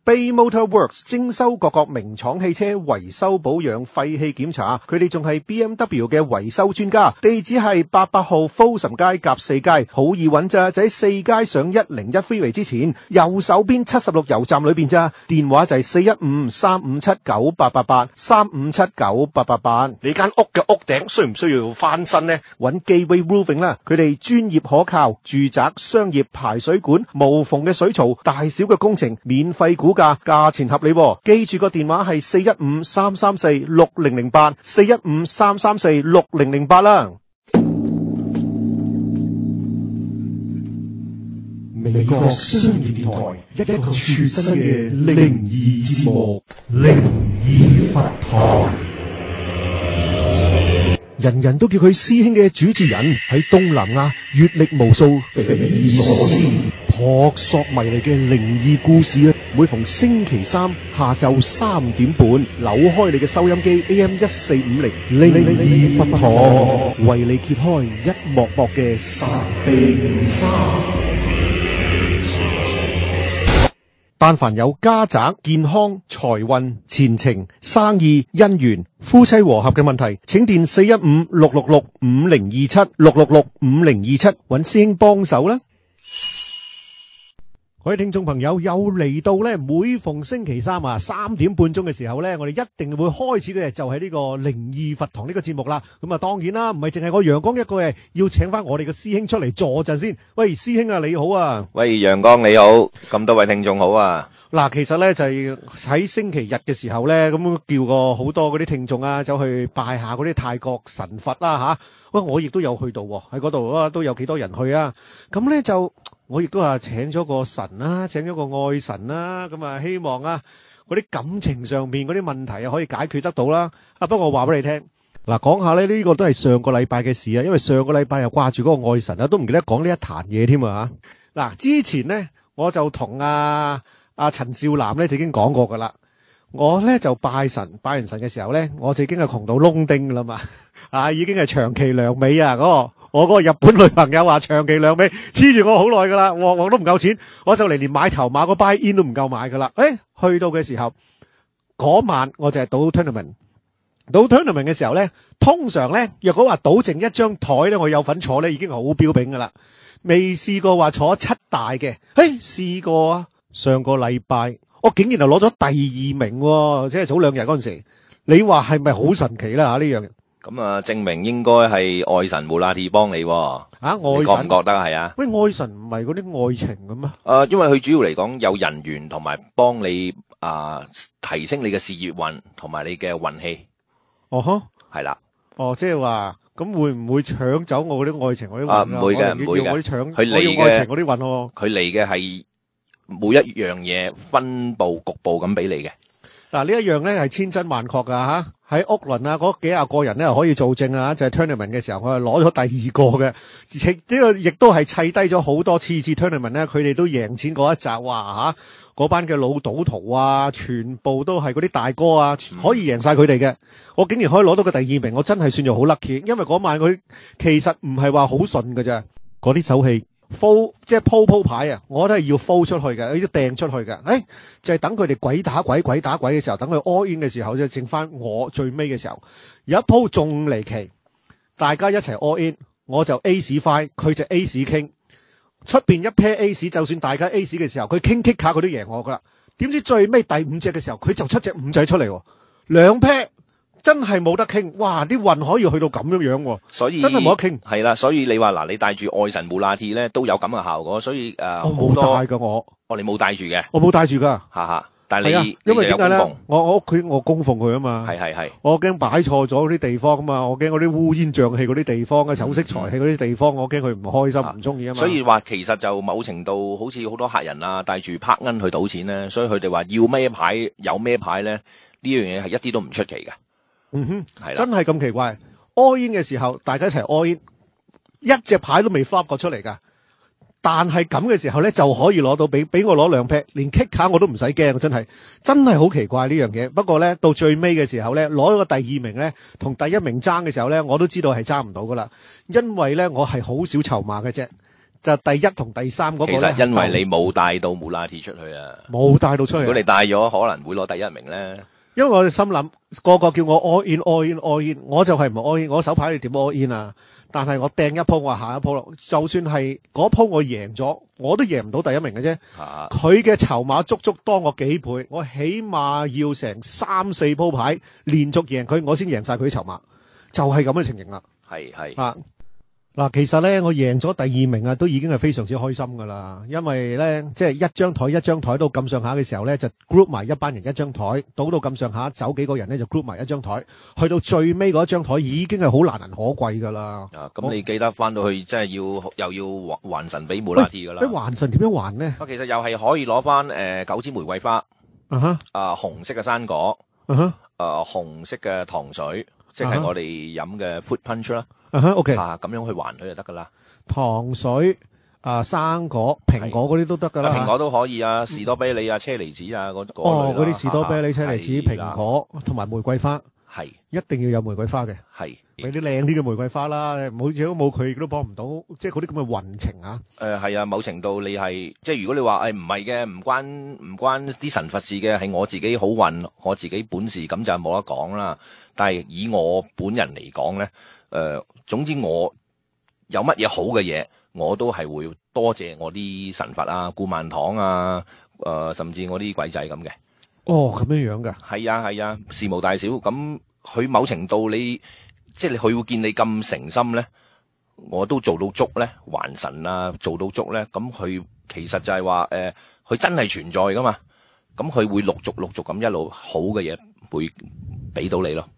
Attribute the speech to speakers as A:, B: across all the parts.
A: Bay Motor Works 徵收各國名廠汽車維修保養廢氣檢查，佢哋仲係 BMW 嘅維修專家。地址係88號 Folsom 街夾4街，好易揾咋，就喺4街上101 Freeway 之前，右手邊76油站裏邊咋。電話就係415-357-9888 357-9888。你間屋嘅屋頂需唔需要翻新呢？揾 Gateway Roofing 啦，佢哋專業可靠，住宅、商業、排水管、無縫嘅水槽，大小嘅工程免費估價，價錢合理喎。記住個電話係415-334-6008 415-334-6008啦。
B: 美國商業電台一個全新嘅靈異節目《靈異佛堂》。
A: 人人都叫佢師兄嘅主持人，喺東南亞閱歷無數，匪夷所思、撲朔迷離嘅靈異故事啊！每逢星期三下晝3點半，扭開你嘅收音機 AM1450，靈異佛堂為你揭開一幕幕嘅神秘沙。但凡有家宅、健康、財運、前程、生意、姻緣、夫妻和合嘅問題，請電415-666-5027 666-5027揾師兄幫手啦。各位聽眾朋友，又嚟到咧，每逢星期三3點半嘅時候咧，我哋一定會開始嘅就係呢個靈異佛堂呢個節目啦。咁啊，當然啦，唔係淨係我陽光一個嘅，要請翻我哋嘅師兄出嚟坐陣先。喂，師兄啊，你好啊！
C: 喂，陽光你好，咁多位聽眾好啊！
A: 嗱，其實咧就係喺星期日嘅時候咧，咁叫過好多嗰啲聽眾啊，走去拜下嗰啲泰國神佛啦吓。喂，我亦都有去到喺嗰度都有幾多人去啊。咁咧就。我亦都請咗個神啦，請咗個愛神啦，咁啊希望嗰啲感情上面嗰啲問題可以解決得到啦。不過我話俾你聽，嗱，講下咧呢個都係上個禮拜嘅事啊，因為上個禮拜又掛住嗰個愛神都唔記得講呢一壇嘢添啊吓。嗱，之前咧我就同阿陳少南咧就已經講過噶啦，我咧就拜神，拜完神嘅時候咧，我就已經係窮到窿丁噶啦嘛，已經係長期糧尾啊我嗰個日本女朋友話長期糧尾黐住我好耐噶啦，我都唔夠錢，我就嚟連買籌碼個 buy in 都唔夠買噶啦。去到嘅時候嗰晚我就係賭 tournament 嘅時候咧，通常咧若果話賭剩一張台咧，我有份坐咧已經好標炳噶啦，未試過話坐7大嘅。試過啊，上個禮拜我竟然就攞咗第2名，即係早2日嗰陣時，你話係咪好神奇啦呢樣嘢？
C: 咁啊，證明應該係愛神穆拉提幫你喎。
A: 愛神，
C: 你覺唔覺得係啊？
A: 喂，愛神唔係嗰啲愛情嘅咩？
C: 因為佢主要嚟講有人緣同埋幫你提升你嘅事業運同埋你嘅運氣。係啦。
A: 即係話咁會唔會搶走我嗰啲愛情嗰啲運啊？
C: 唔會嘅，唔會嘅。
A: 我搶
C: 佢嚟嘅
A: 愛情嗰啲運喎。
C: 佢嚟嘅係每一樣嘢分部局部咁俾你嘅。
A: 嗱，呢一樣咧係千真萬確噶吓。喺屋倫嗰幾廿個人咧可以做證啊，就係 tournament 嘅時候，我係攞咗第2個嘅，呢個亦都係砌低咗好多次 tournament 咧，佢哋都贏錢嗰一集，哇嗰班嘅老賭徒啊，全部都係嗰啲大哥啊，可以贏晒佢哋嘅，我竟然可以攞到個第2名，我真係算做好 lucky，因為嗰晚佢其實唔係話好順㗎咋，嗰啲手氣。fold 即係鋪牌啊，我都係要 fold 出去嘅，要掟出去嘅。就係等佢哋鬼打鬼嘅時候，等佢 all in 嘅時候，就剩翻我最尾嘅時候，有一鋪仲離奇，大家一齊 all in，我就 Ace 5，佢就 Ace King，出邊一 pair Ace， 就算大家 Ace 嘅時候，佢傾卡佢都贏我噶啦。點知最尾第5隻嘅時候，佢就出隻5仔出嚟，2 pair。真係冇得傾，哇！啲運可以去到咁樣，
C: 所以
A: 真係冇得傾。
C: 係啦，所以你話嗱，你帶住愛神穆拉提咧都有咁嘅效果，所以
A: 我冇帶噶
C: 你冇帶住嘅，
A: 我冇帶住噶，
C: 但係你
A: 因為點解咧？我屋企我供奉佢啊嘛，
C: 係，
A: 我驚擺錯咗嗰啲地方啊嘛，我驚嗰啲烏煙瘴氣嗰啲地方酒色財氣嗰啲地方，我驚佢唔開心唔中意啊嘛。
C: 所以話其實就某程度好似好多客人帶住拍銀去賭錢咧，所以佢哋話要咩牌有咩牌咧，呢樣嘢係一啲都唔出奇嘅。係啦，
A: 真係咁奇怪。all in 嘅時候，大家一齊 all in， 一隻牌都未 flop 過出嚟噶。但係咁嘅時候咧，就可以攞到俾我攞2 pair，連 kick 卡我都唔使驚，真係好奇怪呢樣嘢。不過咧，到最尾嘅時候咧，攞咗個第2名咧，同第1名爭嘅時候咧，我都知道係爭唔到噶啦。因為咧，我係好少籌碼嘅啫。 就第一同第三嗰個
C: 其
A: 咧，
C: 實因為你冇帶到穆拉蒂出去啊，
A: 冇帶到出去。
C: 如果你帶咗，可能會攞第一名咧。
A: 因為我哋心諗個個叫我 all in all in all in，我就係唔 all in，我手牌你點 all in 啊？但係我掟一鋪，我話下一鋪咯。就算係嗰鋪我贏咗，我都贏唔到第一名嘅啫。
C: 啊，
A: 佢嘅籌碼足足多我幾倍，我起碼要成3-4鋪牌連續贏佢，我先贏晒佢啲籌碼，就係咁嘅情形啦。
C: 係
A: 啊，嗱，其實咧我贏咗第二名啊，都已經係非常之開心噶啦，因為咧即係一張台到咁上下嘅時候咧，就 group 埋一班人一張台，到咁上下走幾個人咧就 group 埋一張台，去到最尾嗰一張台已經係好難能可貴噶啦。
C: 啊，咁你記得翻到去，即係又要還神俾穆拉蒂噶啦。
A: 還神點樣還呢？
C: 啊，其實又係可以攞翻9支玫瑰花，
A: 啊哈，
C: 紅色嘅生果，
A: 啊哈，
C: 紅色嘅糖水，即係我哋飲嘅 fruit punch 啦。
A: 啊哈，OK，
C: 咁樣去還佢就得噶啦。
A: 糖水生果、蘋果嗰啲都得噶啦。
C: 蘋果都可以啊，士多啤梨啊、車厘子啊嗰
A: 嗰啲士多啤梨、車厘子、蘋果同埋玫瑰花，
C: 係
A: 一定要有玫瑰花嘅，
C: 係
A: 俾啲靚啲嘅玫瑰花啦。冇如果冇佢，亦都幫唔到，即係嗰啲咁嘅運程啊。
C: 係啊，某程度你係即係如果你話唔係嘅，唔關啲神佛事嘅，係我自己好運，我自己本事咁就冇得講啦。但係以我本人嚟講咧，總之我有乜嘢好嘅嘢，我都係會多謝我啲神佛啊、顧萬堂啊，甚至我啲鬼仔咁嘅。
A: 哦，咁樣樣噶。
C: 係啊，事無大小，咁佢某程度你即係佢會見你咁誠心咧，我都做到足咧，還神啊，做到足咧，咁佢其實就係話佢真係存在噶嘛，咁佢會陸續咁一路好嘅嘢會俾到你咯。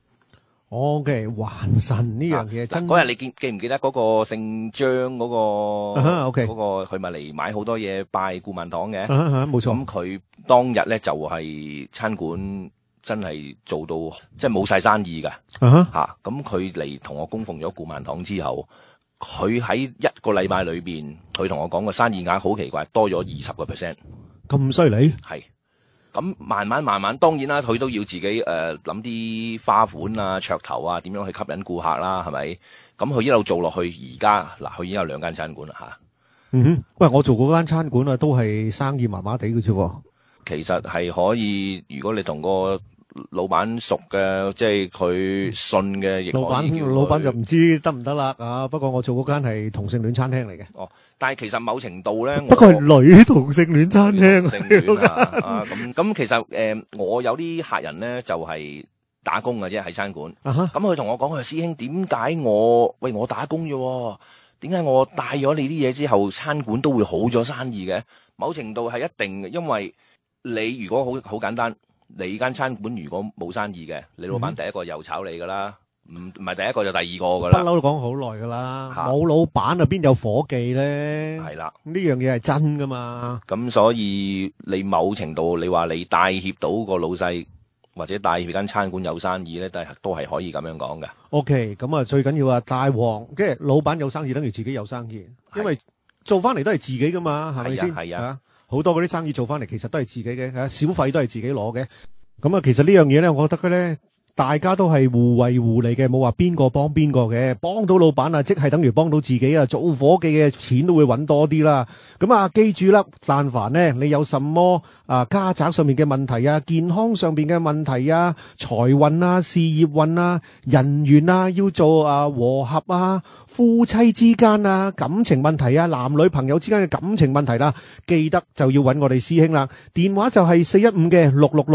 A: OK，還神呢樣嘢真。
C: 嗰日你記唔記得嗰個姓張嗰個
A: ？OK，
C: 嗰個佢咪嚟買好多嘢拜顧萬堂嘅？
A: 冇錯。
C: 咁佢當日咧就係餐館真係做到即係冇晒生意噶。咁佢嚟同我供奉咗顧萬堂之後，佢喺一個禮拜裏邊，佢同我講個生意額好奇怪，多咗20%。
A: 咁犀利？
C: 係。咁慢慢，當然啦，佢都要自己諗啲花款啊、噱頭啊，點樣去吸引顧客啦，係咪？咁佢一路做落去，而家嗱，佢已經有2間餐館啦吓。
A: 喂，我做嗰間餐館啊，都係生意麻麻地嘅啫。
C: 其實係可以，如果你同個老闆熟嘅，即係佢信嘅，亦可以。
A: 老闆就唔知得唔得啦啊！不過我做嗰間係同性戀餐廳嚟嘅。
C: 哦，但係其實某程度咧，
A: 不過係女同性戀餐廳。
C: 同性戀啊，咁其實我有啲客人咧就係打工嘅啫，喺餐館。咁佢同我講，佢話師兄，點解我打工啫？點解我帶咗你啲嘢之後，餐館都會好咗生意嘅？某程度係一定嘅，因為你如果好簡單。你間餐館如果冇生意嘅，你老闆第一個又炒你噶啦，唔係第一個就第二個噶啦。
A: 不嬲都講好耐噶啦，冇老闆啊邊有伙計咧？係啦，呢樣嘢係真噶嘛。
C: 咁所以你某程度你話你帶挈到個老細或者帶挈間餐館有生意咧，都係可以咁樣講嘅。
A: OK，咁啊最緊要啊大王，即係老闆有生意等於自己有生意，因為做翻嚟都係自己噶嘛，係咪先？係啊。好多嗰啲生意做翻嚟，其實都係自己嘅，小費都係自己攞嘅。咁啊，其實呢樣嘢咧，我覺得嘅咧，大家都係互惠互利嘅，冇話邊個幫邊個嘅。幫到老闆啊，即係等於幫到自己啊。做伙計嘅錢都會揾多啲啦。咁啊，記住啦，但凡呢，你有什麼家宅上面嘅問題啊，健康上面嘅問題啊，財運啊，事業運啊，人緣啊，要做和合啊，夫妻之間啊，感情問題啊，男女朋友之間嘅感情問題啦，記得就要揾我哋師兄啦。電話就係415嘅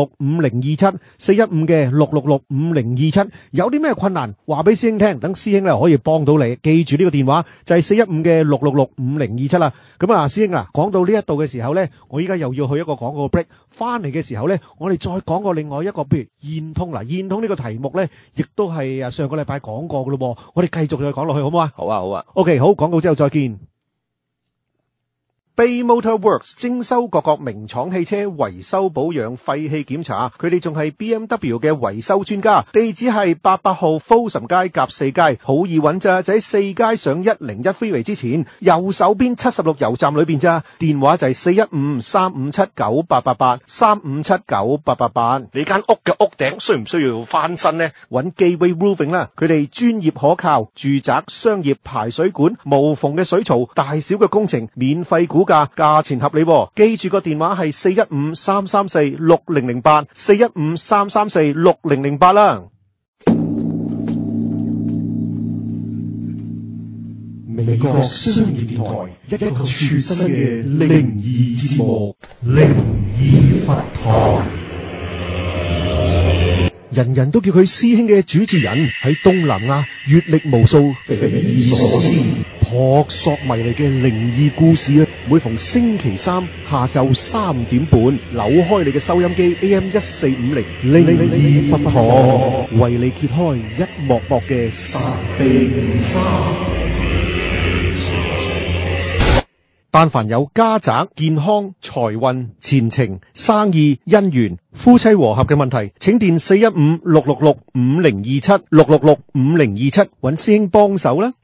A: 6665027 415嘅6665027。有啲咩困難話俾師兄聽，等師兄咧可以幫到你。記住呢個電話就係415嘅6665027啦。咁啊，師兄啊，講到呢一度嘅時候咧，我依家又要去一個廣告 break， 翻嚟嘅時候咧，我哋再講過另外一個，譬如燕通啦，燕通呢個題目咧，亦都係上個禮拜講過噶咯，我哋繼續再講落去好唔好啊？
C: 好啊，好啊。
A: OK， 好，廣告之後再見。 Bay Motor Works 精修各個名廠汽車維修保養廢氣檢查，佢哋仲係 BMW 嘅維修專家。地址係88號 Folsom 街夾4街，好易揾咋，就喺4街上101 Freeway 之前，右手邊76油站裏邊咋。電話就係415-357-9888，357-9888。你間屋嘅屋頂需唔需要翻新呢？揾 Gateway Roofing 啦，佢哋專業可靠，住宅、商業、排水管、無縫嘅水槽，大小嘅工程，免費估價，價錢合理喎。記住個電話係415-334-6008 415-334-6008啦。
B: 美國商業電台一個全新嘅靈異節目《靈異佛堂》。
A: 人人都叫佢師兄嘅主持人喺東南亞閱歷無數，
B: 匪夷所思、
A: 撲朔迷離嘅靈異故事啊！每逢星期三下晝3點半，扭開你嘅收音機 AM1450，靈異佛堂為你揭開一幕幕嘅神秘沙。但凡有家宅、健康、財運、前程、生意、姻緣、夫妻和合嘅問題，請電415-666-5027 666-5027揾師兄幫手啦。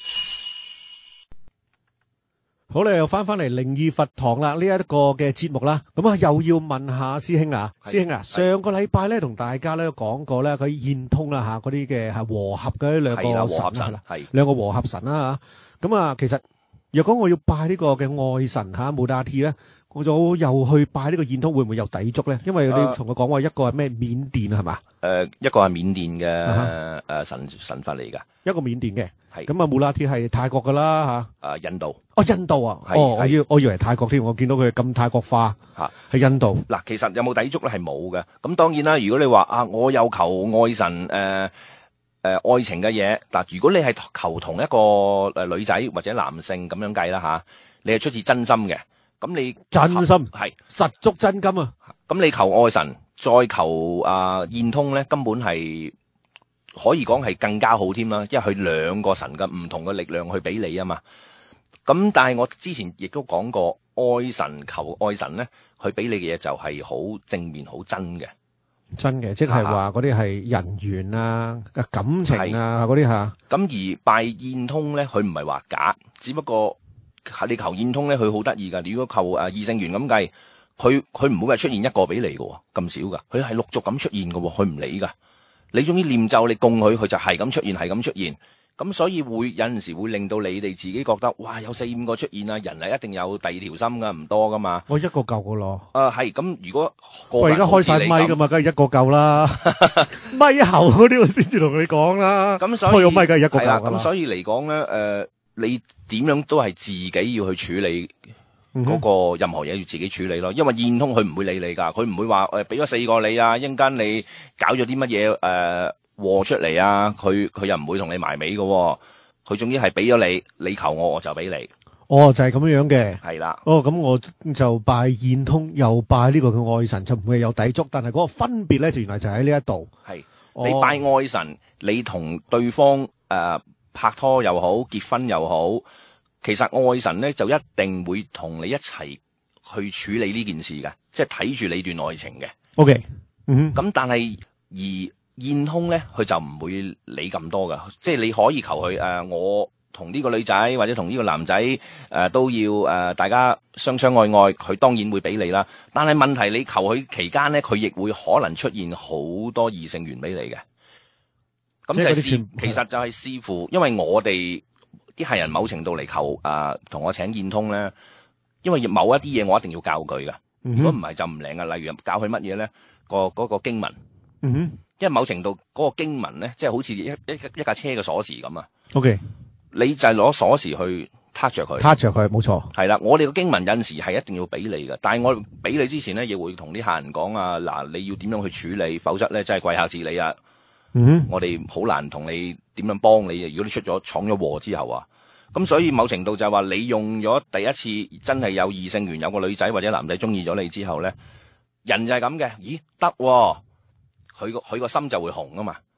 A: 好啦，又翻嚟靈異佛堂啦，呢一個嘅節目啦，咁啊又要問下師兄啊，師兄啊，上個禮拜咧同大家咧講過咧，佢現通啦吓，嗰啲嘅係和合嘅兩個神啦，係兩個和合神啦吓，咁啊其實。若果我要拜呢個嘅愛神吓穆達提咧，我就又去拜呢個現通，會唔會有抵觸咧？因為你同佢講話一個係咩緬甸係嘛？
C: 一個係緬甸嘅神佛嚟噶，
A: 一個緬甸嘅
C: 係
A: 咁啊，穆達提係泰國噶啦吓。
C: 印度
A: 印度啊，我以為泰國添，我見到佢咁泰國化吓，係印度。嗱，
C: 其實有冇抵觸咧？係冇嘅。咁當然啦，如果你話我有求愛神愛情嘅嘢，嗱，如果你係求同一個女仔或者男性咁樣計啦吓，你係出自真心嘅，咁你
A: 真心
C: 係
A: 實足真金啊！
C: 咁你求愛神再求現通咧，根本係可以講係更加好添啦，因為佢兩個神嘅唔同嘅力量去俾你啊嘛。咁但係我之前亦都講過，愛神求愛神咧，佢俾你嘅嘢就係好正面、好真嘅。
A: 真嘅，即係話嗰啲係人緣啊、感情啊嗰啲吓。咁
C: 而拜現通咧，佢唔係話假，只不過你求現通咧，佢好得意噶。如果求異性緣咁計，佢唔會話出現一個俾你嘅，咁少噶。佢係陸續咁出現嘅，佢唔理噶。你總之念咒，你供佢，佢就係咁出現，係咁出現。咁所以會有陣時會令到你哋自己覺得，哇，有4-5個出現啊！人係一定有第二條心噶，唔多噶嘛。
A: 我一個夠噶咯。
C: 係咁，如果
A: 我而家開晒咪噶嘛，梗係一個夠啦。咪後嗰啲我先至同你講啦。咁所以開咗咪梗係一個夠啦。
C: 咁所以嚟講咧，你點樣都係自己要去處理嗰個任何嘢，要自己處理咯。因為現通佢唔會理你噶，佢唔會話俾咗4個你啊，一陣間你搞咗啲乜嘢禍出嚟啊！佢又唔會同你埋尾嘅，佢總之係俾咗你，你求我就俾你。
A: 就係咁樣嘅。
C: 係啦。
A: 咁我就拜現通，又拜呢個嘅愛神，就唔會有抵觸，但係嗰個分別咧，就原來就喺呢一度。係
C: 你拜愛神，你同對方拍拖又好，結婚又好，其實愛神咧就一定會同你一齊去處理呢件事嘅，即係睇住你段愛情嘅。
A: OK。
C: 咁但係現通咧，佢就唔會理咁多噶，即係你可以求佢我同呢個女仔或者同呢個男仔都要大家相相愛愛，佢當然會俾你啦。但係問題你求佢期間咧，佢亦會可能出現好多異性緣俾你嘅。咁就係其實就係視乎，因為我哋啲客人某程度嚟求同我請現通咧，因為某一啲嘢我一定要教佢噶，如果唔係就唔靈噶。例如教佢乜嘢咧，嗰個經文。因為某程度嗰個經文咧，即係好似一架車嘅鎖匙咁啊。OK， 你就係攞鎖匙去撻着佢，冇錯。係啦，我哋個經文有陣時係一定要俾你嘅，但係我俾你之前咧，亦會同啲客人講嗱，你要點樣去處理，否則咧真係貴客自理啊。我哋好難同你點樣幫你，如果你闖咗禍之後啊。咁所以某程度就係話，你用咗第一次真係有異性緣，有個女仔或者男仔中意咗你之後咧，人就係咁嘅，咦得喎。佢個心就會紅啊嘛，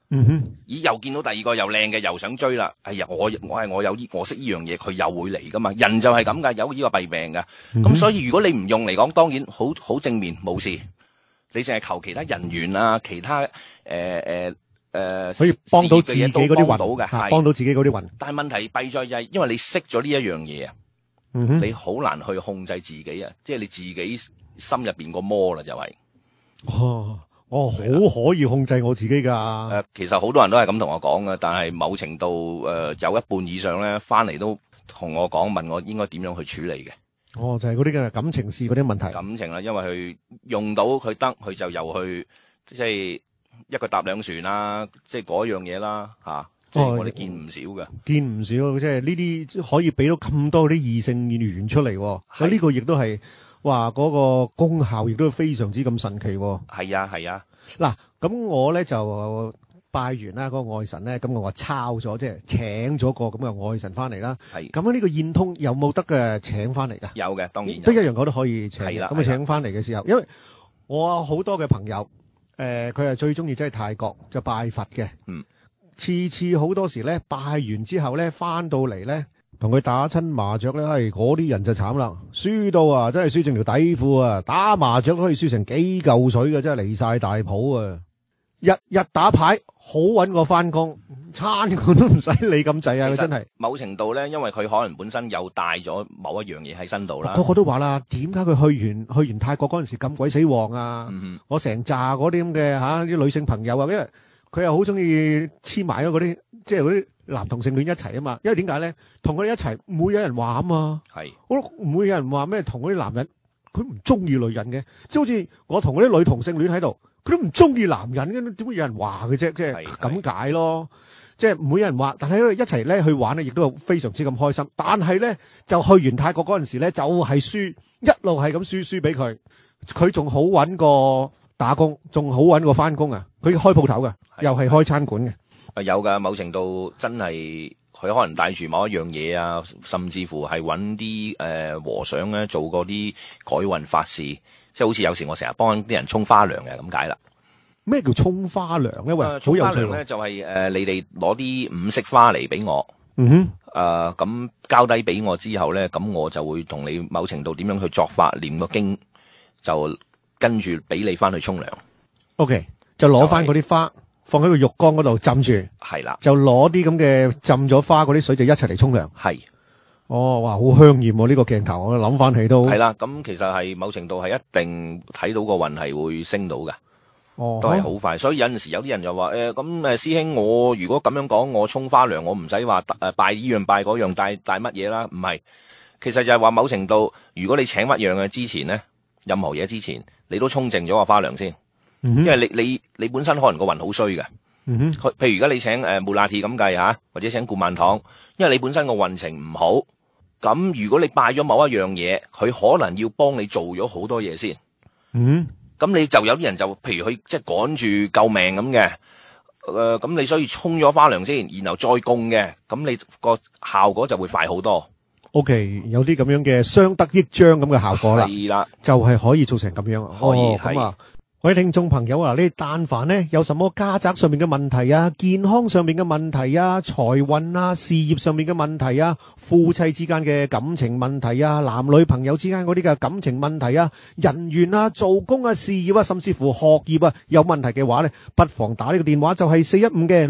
C: 咦，又見到第二個又靚嘅，又想追啦。哎呀，我識呢樣嘢，佢又會嚟噶嘛。人就係咁噶，有呢個弊病噶。咁所以如果你唔用嚟講，當然好正面冇事。你淨係求其他人緣啊，其他
A: 可以幫到自己嗰啲
C: 幫到嘅，係
A: 幫到自己嗰啲運。
C: 但係問題弊在就係，因為你識咗呢一樣嘢啊，你好難去控制自己啊，即係你自己心入邊個魔啦，就係。
A: 我好可以控制我自己噶。
C: 其實好多人都係咁同我講嘅，但係某程度有一半以上咧，翻嚟都同我講，問我應該點樣去處理嘅。
A: 就係嗰啲嘅感情事嗰啲問題。
C: 感情啦，因為佢用到佢得，佢就又去即係一個搭兩船啦，即係嗰樣嘢啦嚇。即係我哋見唔少嘅，
A: 見唔少，即係呢啲可以俾到咁多啲異性緣出嚟。咁呢個亦都係話嗰個功效，亦都非常之咁神奇。
C: 係啊係啊。
A: 嗱，咁我咧就拜完啦嗰個愛神咧，咁我抄咗，即係請咗個咁嘅愛神翻嚟啦。係。咁呢個燕通有冇得嘅請翻嚟噶？有嘅，當然有。都一樣，我都可以請。係啦。咁請翻嚟嘅時候，因為我好多嘅朋友，佢係最中意即係泰國就拜佛嘅。次次好多時咧拜完之後咧翻到嚟咧，同佢打親麻雀咧，嗰啲人就慘啦，輸到啊真係輸剩條底褲啊！打麻雀都可以輸成幾嚿水嘅，真係離晒大譜啊！日日打牌好搵過翻工，餐館都唔使理咁滯啊！佢真係某程度咧，因為佢可能本身又帶咗某一樣嘢喺身度啦。個個都話啦，點解佢去完泰國嗰陣時咁鬼死旺啊？我成扎嗰啲咁嘅啲女性朋友啊，因為佢又好中意黐埋咗嗰啲，即係嗰啲男同性戀一齊啊嘛。因為點解咧？同佢哋一齊唔會有人話啊嘛。係，我唔會有人話咩同嗰啲男人，佢唔中意女人嘅。即係好似我同嗰啲女同性戀喺度，佢都唔中意男人嘅，點會有人話嘅啫？即係咁解咯。即係唔會有人話，但係一齊咧去玩咧，亦都非常之咁開心。但係咧就去完泰國嗰陣時咧，就係輸，一路係咁輸俾佢。佢仲好搵過打工，仲好搵過翻工啊！佢開鋪頭嘅，又係開餐館嘅。有噶，某程度真係佢可能帶住某一樣嘢啊，甚至乎係搵啲和尚咧做嗰啲改運法事，即係好似有時我成日幫啲人沖花涼嘅咁解啦。咩叫沖花涼咧？喂，沖花涼咧就係你哋攞啲五色花嚟俾我。咁交低俾我之後咧，咁我就會同你某程度點樣去作法，念個經，就跟住俾你翻去沖涼。OK， 就攞翻嗰啲花放喺個浴缸嗰度浸住。係啦，就攞啲咁嘅浸咗花嗰啲水就一齊嚟沖涼。係。哦，哇，好香艷喎！呢個鏡頭我諗翻起都係啦。咁其實係某程度係一定睇到個運係會升到嘅。都係好快，所以有陣時有啲人就話師兄，我如果咁樣講，我沖花涼，我唔使話拜呢樣拜嗰樣，帶乜嘢啦？唔係，其實就係話某程度，如果你請乜樣嘅之前呢，任何嘢之前，你都沖淨咗個花涼先，因為你本身可能個運好衰嘅。譬如而家你請穆拉提咁計吓，或者請顧曼堂，因為你本身個運程唔好，咁如果你拜咗某一樣嘢，佢可能要幫你做咗好多嘢先。咁你就有啲人就譬如佢即係趕住救命咁嘅，咁你所以沖咗花涼先，然後再供嘅，咁你個效果就會快好多。OK， 有啲咁樣嘅相得益彰咁嘅效果啦。係啦，就係可以做成咁樣。可以咁啊。各位聽眾朋友啊，你但凡呢有什麼家宅上面嘅問題啊，健康上面嘅問題啊，財運啊，事業上面嘅問題啊，夫妻之間嘅感情問題啊，男女朋友之間嗰啲嘅感情問題啊，人緣啊，做工啊，事業啊，甚至乎學業啊有問題嘅話呢，不妨打呢個電話，就係415嘅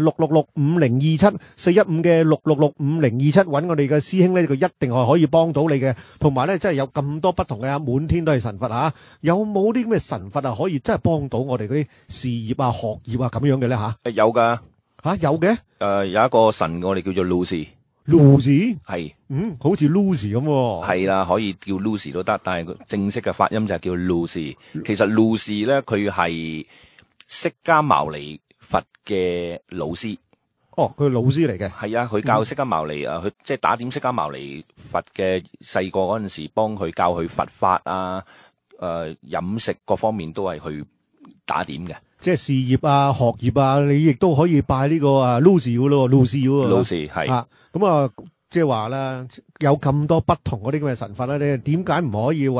A: 6665027 415嘅6665027，揾我哋嘅師兄呢，佢一定係可以幫到你嘅。同埋呢，真係有咁多不同嘅，滿天都係神佛啊，有冇啲咁嘅神佛啊可以真係幫到我哋嗰啲事業啊、學業啊咁樣嘅咧吓？有噶吓，有嘅。有一個神我哋叫做 Lucy。Lucy 係，好似 Lucy 咁。係啦，可以叫 Lucy 都得，但係正式嘅發音就係叫 Lucy。其實 Lucy 咧，佢係釋迦牟尼佛嘅老師。哦，佢老師嚟嘅。係啊，佢教釋迦牟尼佢即係打點釋迦牟尼佛嘅細個嗰陣時，幫佢教佢佛法啊。飲食各方面都係去打點嘅，即係事業啊、學業啊，你亦都可以拜呢個Lucy 嘅咯，Lucy 係啊，咁即係話啦，有咁多不同嗰啲咁嘅神法咧，你點解唔可以揾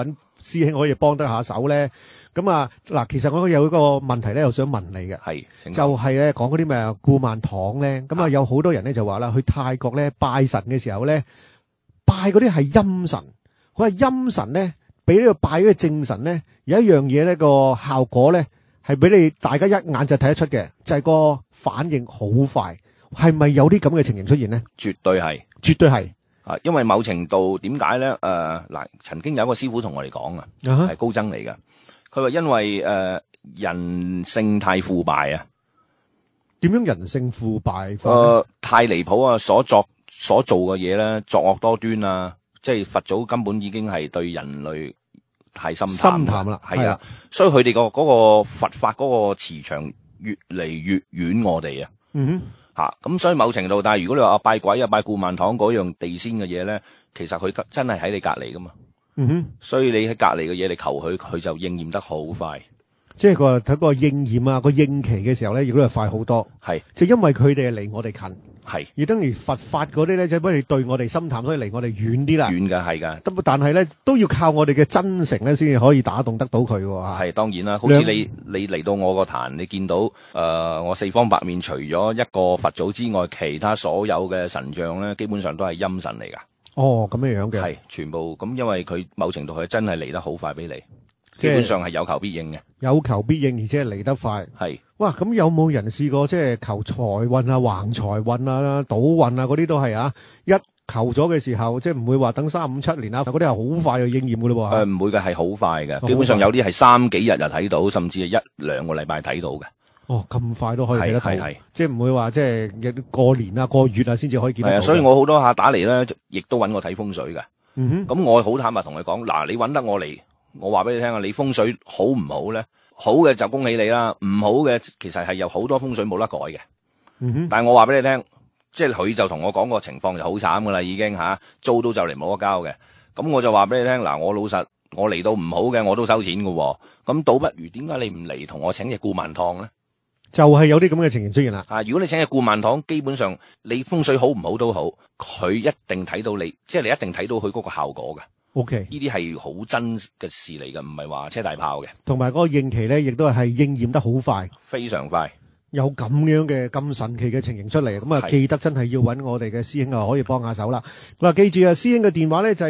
A: 師兄可以幫得下手咧？咁啊嗱，其實我有一個問題咧，又想問你嘅，
C: 係
A: 就係咧講嗰啲咩固萬堂咧，咁啊有好多人咧就話啦，去泰國咧拜神嘅時候咧，拜嗰啲係陰神，佢話陰神咧比呢個拜嗰個正神咧有一樣嘢咧個效果咧係俾你大家一眼就睇得出嘅，就係個反應好快，係咪有啲咁嘅情形出現咧？
C: 絕對係，
A: 絕對係。
C: 啊，因為某程度點解咧？嗱，曾經有一個師傅同我哋講啊，係高僧嚟噶。佢話因為人性太腐敗啊。
A: 點樣人性腐敗？
C: 太離譜啊！所做嘅嘢咧，作惡多端啊！即係佛祖根本已經係對人類太深淡啦，係啊，所以佢哋嗰個佛法嗰個磁場越嚟越遠我哋啊。咁所以某程度，但係如果你話拜鬼啊、拜固萬堂嗰樣地仙嘅嘢咧，其實佢真係喺你隔離噶嘛。所以你喺隔離嘅嘢，你求佢，佢就應驗得好快。
A: 即係睇個應驗啊，個應期嘅時候咧，亦都係快好多。
C: 係，
A: 即係因為佢哋係離我哋近，
C: 係，
A: 而等於佛法嗰啲咧，就不如對我哋深淡，所以離我哋遠啲啦。
C: 遠㗎，係㗎。
A: 但係咧，都要靠我哋嘅真誠咧，先至可以打動得到佢喎。
C: 係當然啦，好似你嚟到我個壇，你見到我四方八面，除咗一個佛祖之外，其他所有嘅神像咧，基本上都係陰神嚟㗎。哦，咁樣嘅。係，全部咁，因為佢某程度佢真係嚟得好快俾你。基本上係有求必應嘅，有求必應，而且係嚟得快。係，哇！咁有冇人試過即係求財運啊、橫財運啊、賭運啊嗰啲都係啊？一求咗嘅時候，即係唔會話等3、5、7年啊，嗰啲係好快就應驗噶咯喎。唔會嘅，係好快嘅。基本上有啲係3幾日就睇到，甚至係1、2個禮拜睇到嘅。哦，咁快都可以睇得到，係，即係唔會話即係過年啊、過月啊先至可以見到。係啊，所以我好多下打嚟咧，亦都揾我睇風水嘅。咁我好坦白同佢講，嗱，你揾得我嚟。我話俾你聽啊，你風水好唔好咧？好嘅就恭喜你啦，唔好嘅其實係有好多風水冇得改嘅。但係我話俾你聽，即係佢就同我講個情況就好慘噶啦，已經租都就嚟冇得交嘅。咁我就話俾你聽，嗱，我老實，我嚟到唔好嘅我都收錢噶。咁倒不如點解你唔嚟同我請隻固萬堂咧？就係有啲咁嘅情形出現啦。如果你請隻固萬堂，基本上你風水好唔好都好，佢一定睇到你，即係你一定睇到佢嗰個效果嘅。OK，呢啲係好真嘅事嚟嘅，唔係話車大炮嘅。同埋嗰個應期咧，亦都係應驗得好快，非常快。有咁樣嘅咁神奇嘅情形出嚟，咁啊記得真係要揾我哋嘅師兄啊，可以幫下手啦。嗱，記住啊，師兄嘅電話咧就係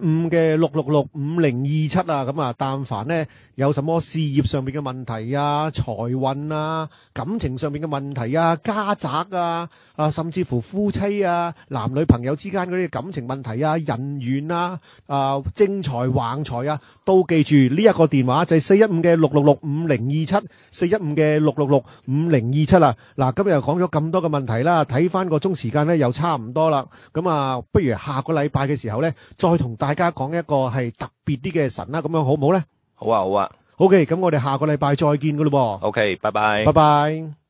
C: 415-666-5027啊。咁啊，但凡咧有什麼事業上面嘅問題啊、財運啊、感情上面嘅問題啊、家宅啊，甚至乎夫妻啊、男女朋友之間嗰啲感情問題啊、人緣啊、正財橫財啊，都記住呢一個電話就係415-666-5027 415-666-5027啦。嗱，今日又講咗咁多嘅問題啦，睇翻個鐘時間咧又差唔多啦。咁啊，不如下個禮拜嘅時候咧，再同大家講一個係特別啲嘅神啦，咁樣好唔好咧？好啊，好啊。OK，咁我哋下個禮拜再見噶咯噃。OK，拜拜。拜拜。